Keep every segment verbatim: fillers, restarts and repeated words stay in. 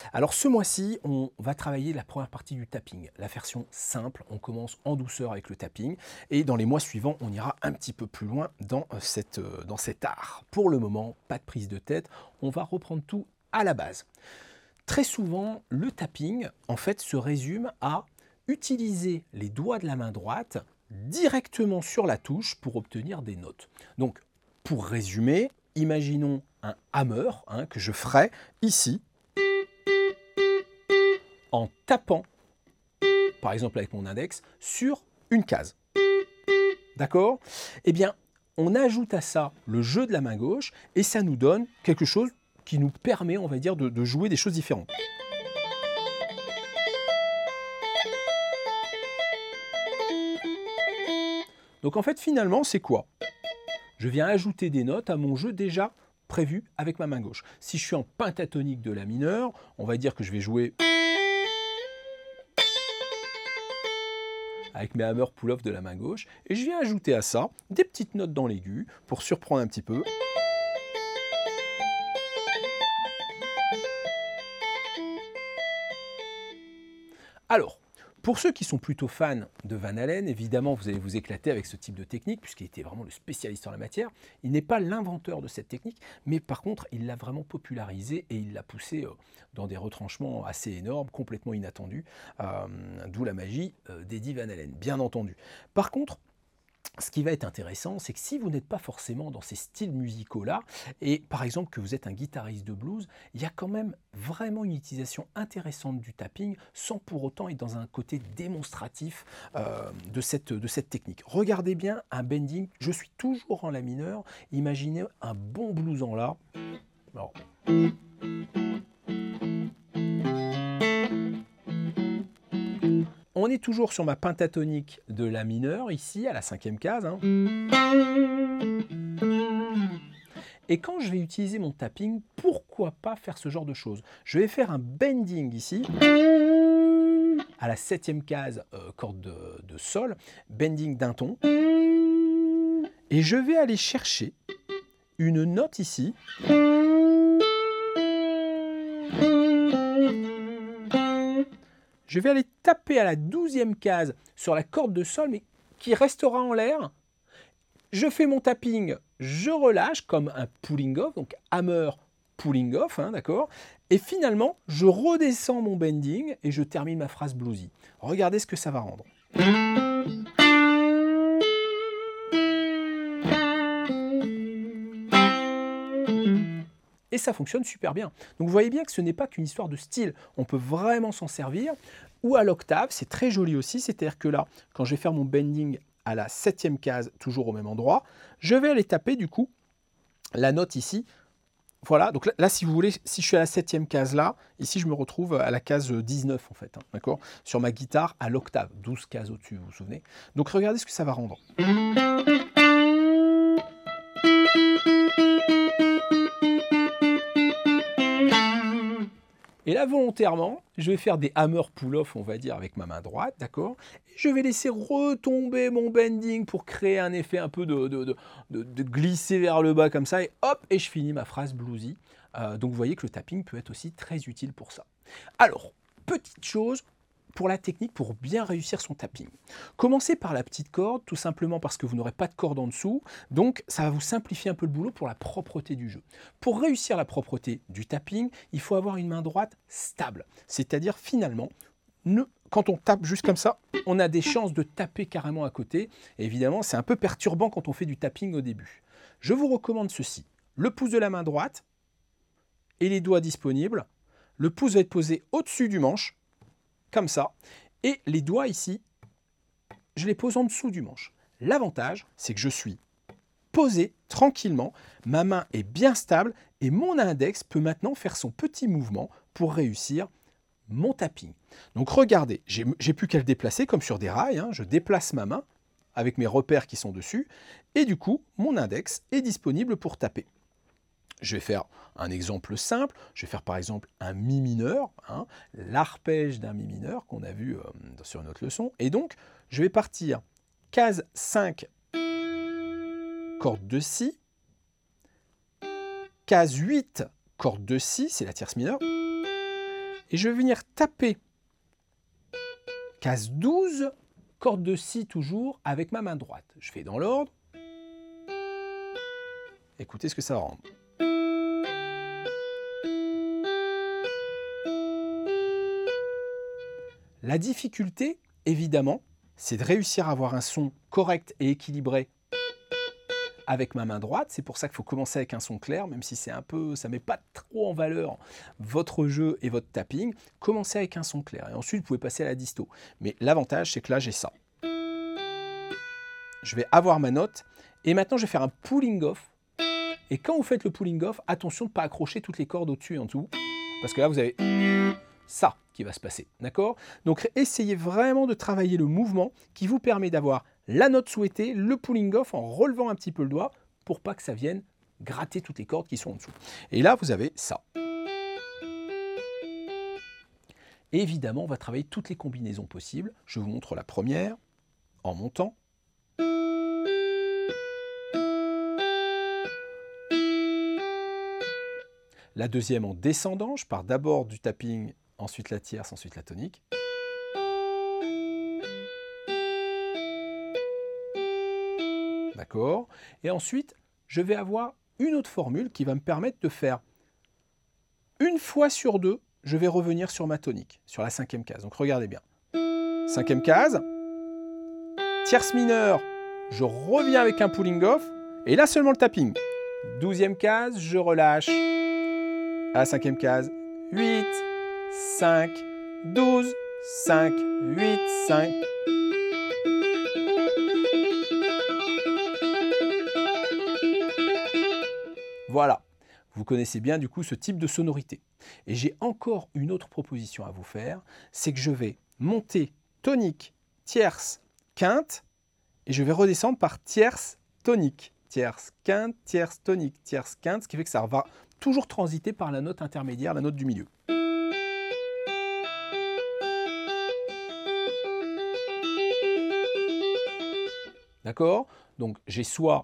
Alors ce mois-ci, on va travailler la première partie du tapping, la version simple. On commence en douceur avec le tapping et dans les mois suivants, on ira un petit peu plus loin dans, cette, dans cet art. Pour le moment, pas de prise de tête, on va reprendre tout à la base. Très souvent, le tapping, en fait, se résume à utiliser les doigts de la main droite directement sur la touche pour obtenir des notes. Donc, pour résumer, imaginons un hammer hein, que je ferai ici en tapant, par exemple avec mon index, sur une case. D'accord? Eh bien, on ajoute à ça le jeu de la main gauche et ça nous donne quelque chose qui nous permet, on va dire, de, de jouer des choses différentes. Donc en fait, finalement, c'est quoi? Je viens ajouter des notes à mon jeu déjà prévu avec ma main gauche. Si je suis en pentatonique de la mineure, on va dire que je vais jouer avec mes hammers pull-off de la main gauche, et je viens ajouter à ça des petites notes dans l'aigu pour surprendre un petit peu. Alors, pour ceux qui sont plutôt fans de Van Halen, évidemment, vous allez vous éclater avec ce type de technique, puisqu'il était vraiment le spécialiste en la matière. Il n'est pas l'inventeur de cette technique, mais par contre, il l'a vraiment popularisée et il l'a poussée dans des retranchements assez énormes, complètement inattendus, euh, d'où la magie d'Eddie Van Halen, bien entendu. Par contre, ce qui va être intéressant, c'est que si vous n'êtes pas forcément dans ces styles musicaux-là, et par exemple que vous êtes un guitariste de blues, il y a quand même vraiment une utilisation intéressante du tapping, sans pour autant être dans un côté démonstratif euh, de, cette, de cette technique. Regardez bien un bending, je suis toujours en la mineure, imaginez un bon blues en la. Alors, on est toujours sur ma pentatonique de la mineure, ici, à la cinquième case. Hein. Et quand je vais utiliser mon tapping, pourquoi pas faire ce genre de choses? Je vais faire un bending ici, à la septième case, euh, corde de, de sol, bending d'un ton. Et je vais aller chercher une note ici. Je vais aller taper à la douzième case sur la corde de sol, mais qui restera en l'air. Je fais mon tapping, je relâche comme un pulling off, donc hammer pulling off, hein, d'accord? Et finalement, je redescends mon bending et je termine ma phrase bluesy. Regardez ce que ça va rendre. Et ça fonctionne super bien. Donc vous voyez bien que ce n'est pas qu'une histoire de style. On peut vraiment s'en servir. Ou à l'octave, c'est très joli aussi. C'est-à-dire que là, quand je vais faire mon bending à la septième case, toujours au même endroit, je vais aller taper du coup la note ici. Voilà, donc là, là si vous voulez, si je suis à la septième case là, ici je me retrouve à la case dix-neuf en fait, hein, d'accord? Sur ma guitare à l'octave, douze cases au-dessus, vous vous souvenez? Donc regardez ce que ça va rendre. Et là, volontairement, je vais faire des hammer pull-off, on va dire, avec ma main droite, d'accord? Et je vais laisser retomber mon bending pour créer un effet un peu de, de, de, de, de glisser vers le bas comme ça, et hop, et je finis ma phrase bluesy. Euh, donc vous voyez que le tapping peut être aussi très utile pour ça. Alors, petite chose pour la technique pour bien réussir son tapping. Commencez par la petite corde, tout simplement parce que vous n'aurez pas de corde en dessous, donc ça va vous simplifier un peu le boulot pour la propreté du jeu. Pour réussir la propreté du tapping, il faut avoir une main droite stable, c'est-à-dire finalement, ne, quand on tape juste comme ça, on a des chances de taper carrément à côté, et évidemment c'est un peu perturbant quand on fait du tapping au début. Je vous recommande ceci, le pouce de la main droite et les doigts disponibles, le pouce va être posé au-dessus du manche, comme ça, et les doigts ici, je les pose en dessous du manche. L'avantage, c'est que je suis posé tranquillement, ma main est bien stable et mon index peut maintenant faire son petit mouvement pour réussir mon tapping. Donc regardez, j'ai plus qu'à le déplacer comme sur des rails, hein, je déplace ma main avec mes repères qui sont dessus, et du coup, mon index est disponible pour taper. Je vais faire un exemple simple, je vais faire par exemple un mi mineur, hein, l'arpège d'un mi mineur qu'on a vu euh, sur une autre leçon, et donc je vais partir case cinq, corde de si, case huit, corde de si, c'est la tierce mineure, Et je vais venir taper case douze, corde de si toujours, avec ma main droite. Je fais dans l'ordre. Écoutez ce que ça va rendre. La difficulté, évidemment, c'est de réussir à avoir un son correct et équilibré avec ma main droite. C'est pour ça qu'il faut commencer avec un son clair, même si c'est un peu, ça ne met pas trop en valeur votre jeu et votre tapping. Commencez avec un son clair et ensuite vous pouvez passer à la disto. Mais l'avantage, c'est que là, j'ai ça. Je vais avoir ma note et maintenant, je vais faire un pulling off. Et quand vous faites le pulling off, attention de ne pas accrocher toutes les cordes au-dessus et en dessous, parce que là, vous avez ça qui va se passer, d'accord? Donc, essayez vraiment de travailler le mouvement qui vous permet d'avoir la note souhaitée, le pulling off en relevant un petit peu le doigt pour pas que ça vienne gratter toutes les cordes qui sont en dessous. Et là, vous avez ça. Et évidemment, on va travailler toutes les combinaisons possibles. Je vous montre la première en montant. La deuxième en descendant. Je pars d'abord du tapping, ensuite la tierce, ensuite la tonique. D'accord. Et ensuite, je vais avoir une autre formule qui va me permettre de faire une fois sur deux, je vais revenir sur ma tonique, sur la cinquième case. Donc regardez bien. Cinquième case, tierce mineure, je reviens avec un pulling off, et là seulement le tapping. Douzième case, je relâche. À la cinquième case, huit, cinq, douze, cinq, huit, cinq. Voilà, vous connaissez bien du coup ce type de sonorité. Et j'ai encore une autre proposition à vous faire, c'est que je vais monter tonique, tierce, quinte, et je vais redescendre par tierce, tonique, tierce, quinte, tierce, tonique, tierce, quinte, ce qui fait que ça va toujours transiter par la note intermédiaire, la note du milieu. D'accord? Donc j'ai soit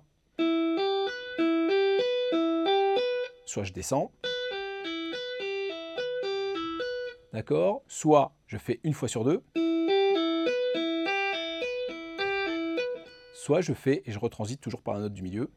soit je descends, d'accord, soit je fais une fois sur deux, soit je fais et je retransite toujours par la note du milieu.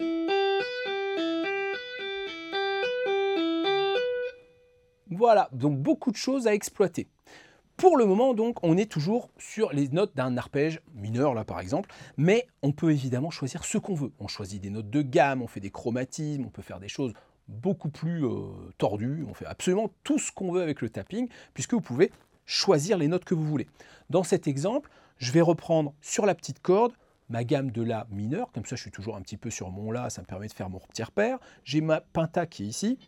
Voilà, donc beaucoup de choses à exploiter. Pour le moment, donc, on est toujours sur les notes d'un arpège mineur, là, par exemple, mais on peut évidemment choisir ce qu'on veut. On choisit des notes de gamme, on fait des chromatismes, on peut faire des choses beaucoup plus euh, tordues, on fait absolument tout ce qu'on veut avec le tapping, puisque vous pouvez choisir les notes que vous voulez. Dans cet exemple, je vais reprendre sur la petite corde ma gamme de La mineur, comme ça je suis toujours un petit peu sur mon La, ça me permet de faire mon petit repère. J'ai ma penta qui est ici,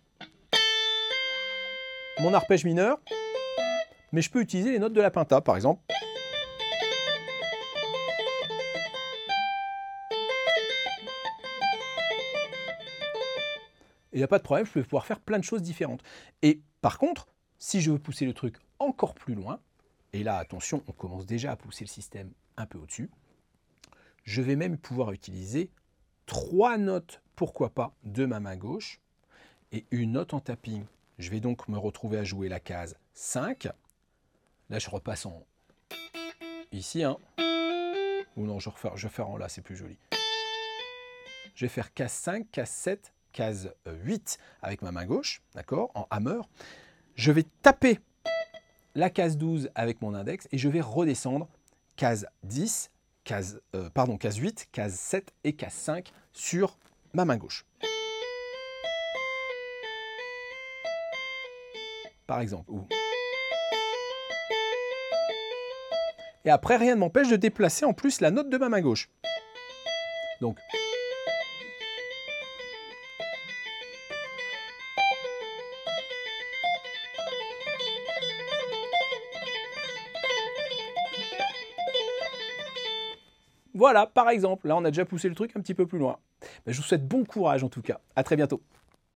mon arpège mineur, mais je peux utiliser les notes de la penta, par exemple. Il n'y a pas de problème, je vais pouvoir faire plein de choses différentes. Et par contre, si je veux pousser le truc encore plus loin, et là, attention, on commence déjà à pousser le système un peu au-dessus, je vais même pouvoir utiliser trois notes, pourquoi pas, de ma main gauche, et une note en tapping. Je vais donc me retrouver à jouer la case cinq. Là, je repasse en ici, hein. Ou non, je vais refaire, je vais faire en La, c'est plus joli. Je vais faire case cinq, case sept, case huit avec ma main gauche, d'accord, en hammer. Je vais taper la case douze avec mon index et je vais redescendre case dix, case, euh, pardon, case huit, case sept et case cinq sur ma main gauche. Par exemple. Ou... Et après, rien ne m'empêche de déplacer en plus la note de ma main gauche. Donc... Voilà, par exemple, là on a déjà poussé le truc un petit peu plus loin. Je vous souhaite bon courage en tout cas. À très bientôt.